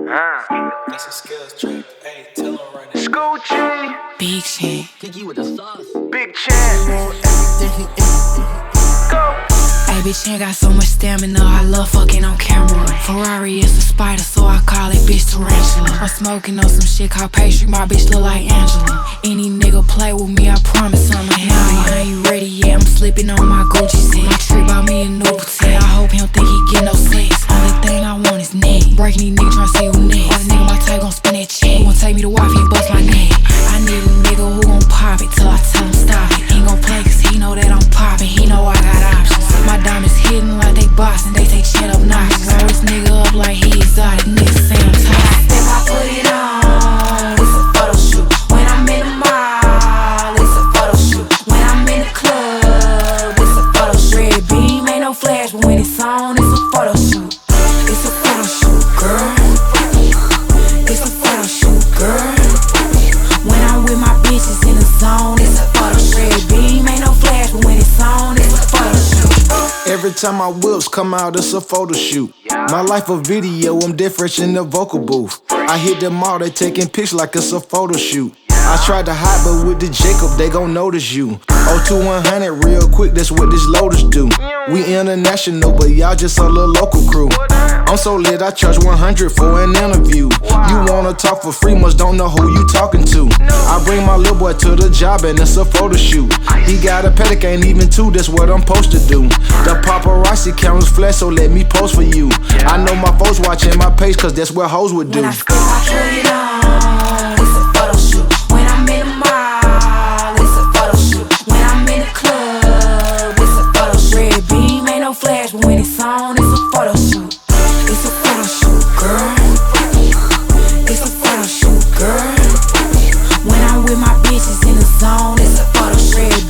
That's a skills trick. Hey, tell him right now. Scoochie. Big shit. Kiki with the sauce. Big Chan. Go. Hey, bitch, ain't got so much stamina. I love fucking on camera. Ferrari is a spider, so I call it bitch tarantula. I'm smoking on some shit called pastry. My bitch look like Angela. Any nigga play with me, I promise I'ma handle you. I ain't ready yet, I'm slipping on my Gucci set. My trip bought me a new boutique. I hope he don't think he get no sex. Only thing I want is neck. Breaking these niggas tryna see who next. All the nigga my type gon' spin that check. Won't take me to wife, he bust my neck. I need a nigga who gon' pop it till I tell him stop it. He gon' play cause he know that I'm poppin'. He know I got options. My diamonds hidden like they boxing. They say chin up notches. Roll this nigga up like he exotic. Niggas say I'm tight. If I put it on, it's a photo shoot. When I'm in the mall, it's a photo shoot. When I'm in the club, it's a photo shoot. Red beam ain't no flash, but when it's on, it's a photo shoot. It's a photo shoot, girl. It's a photo shoot, girl. When I'm with my bitches in the zone, it's a photo shoot. Red beam ain't no flash, but when it's on, it's a photo shoot. Every time my whips come out, it's a photo shoot. My life a video, I'm different in the vocal booth. I hit them all, they taking pics like it's a photo shoot. I tried to hide, but with the Jacob, they gon' notice you. 0 to 100 real quick, that's what this Lotus do. We international, but y'all just a little local crew. I'm so lit, I charge 100 for an interview. You wanna talk for free, must don't know who you talking to. I bring my little boy to the job and it's a photo shoot. He got a pedic, ain't even two, that's what I'm supposed to do. The paparazzi cameras flash, so let me post for you. I know my folks watching my page, cause that's what hoes would do. When I put it on, it's a photo shoot. When I'm in the mall, it's a photo shoot. When I'm in the club, it's a photo shoot. Red beam ain't no flash, but when it's on, it's a photo shoot. It's a photo shoot, girl. It's a photo shoot, girl. When I'm with my bitches in the zone, it's a photo shoot. Red